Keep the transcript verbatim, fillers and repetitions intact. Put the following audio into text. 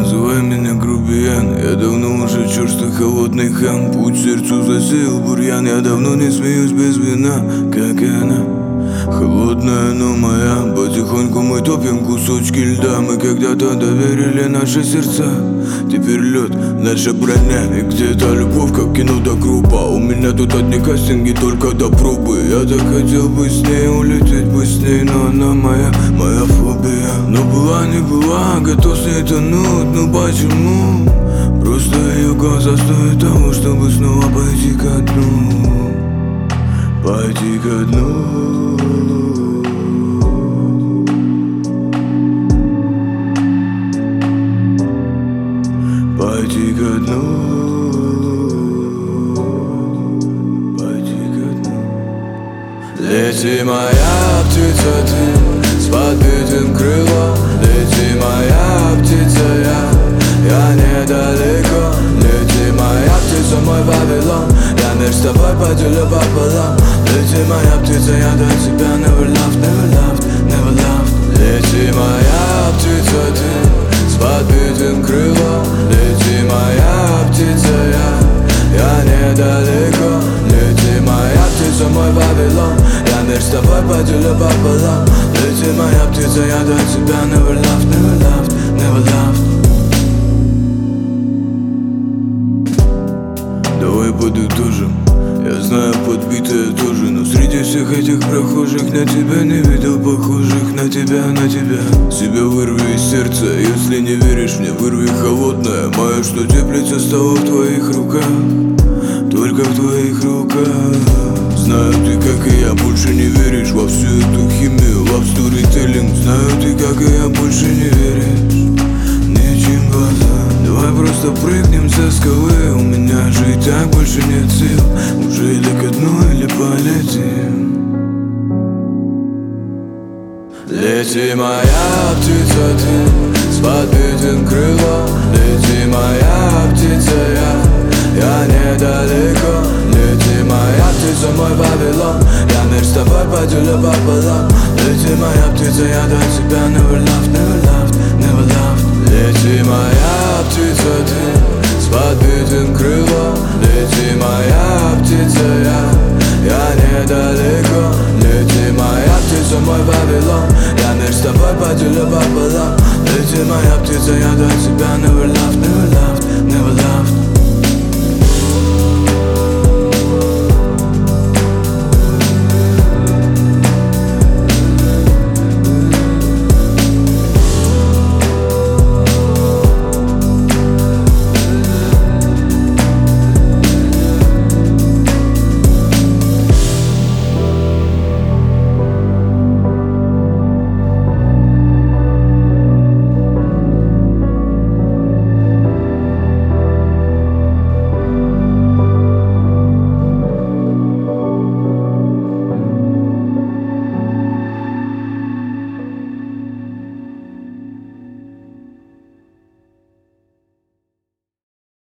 называй меня грубиян. Я давно уже черствый холодный хам. Путь сердцу засеял бурьян. Я давно не смеюсь без вина, как и она. Холодная, но моя. Потихоньку мы топим кусочки льда. Мы когда-то доверили наши сердца. Теперь лед, наша броня. И где-то любовь, как кино до крупа. У меня тут одни кастинги только до пробы. Я так хотел бы с ней улететь бы с ней, но она моя, моя фобия. Но была не была, готов с ней тонуть. Ну почему? Просто ее глаза стоят того, чтобы снова пойти ко дну. Пойти ко дну. Пойти ко дну. Пойти ко дну. Лети, моя птица, ты с подбитым крылом. Лети, моя птица, я, я недалеко. Лети, моя птица, мой Вавилон. Я мир с тобой поделю пополам. Лети, моя птица, я до тебя never loved, never loved, never loved. Лети, моя птица, ты с подбитым крылом. Лети, моя птица, я, я недалеко. Лети, моя птица, мой Вавилон. Я мир с тобой поделю пополам. Лети, моя птица, я до тебя never loved, never loved, never loved. Давай подытожим. Я знаю, подбитая тоже, но среди всех этих прохожих на тебя не видел похожих. На тебя, на тебя. Себя вырви из сердца, если не веришь мне, вырви холодное. Мое, что теплится, стало в твоих руках. Только в твоих руках. Знаю, ты, как и я, больше не веришь во всю эту химию, love storytelling. Знаю, ты, как и я, больше не веришь ничем глаза. Давай просто прыгнем со скалы. У меня же и так больше нет сил. Уже или ко дну, или полетим. Лети, моя птица, ты с подбитым крылом. Лети, моя птица, я, я недалеко. Лети, моя птица, мой Вавилон. Я мир с тобой поделю пополам. Лети, моя птица, я до тебя never loved, never loved, never loved. Лети, моя птица, ты с подбитым крылом. Лети, моя птица, я, я недалеко. Лети, моя птица, мой Вавилон. Я мир с тобой поделю пополам. Лети, моя птица, я до тебя never loved, never loved, never loved.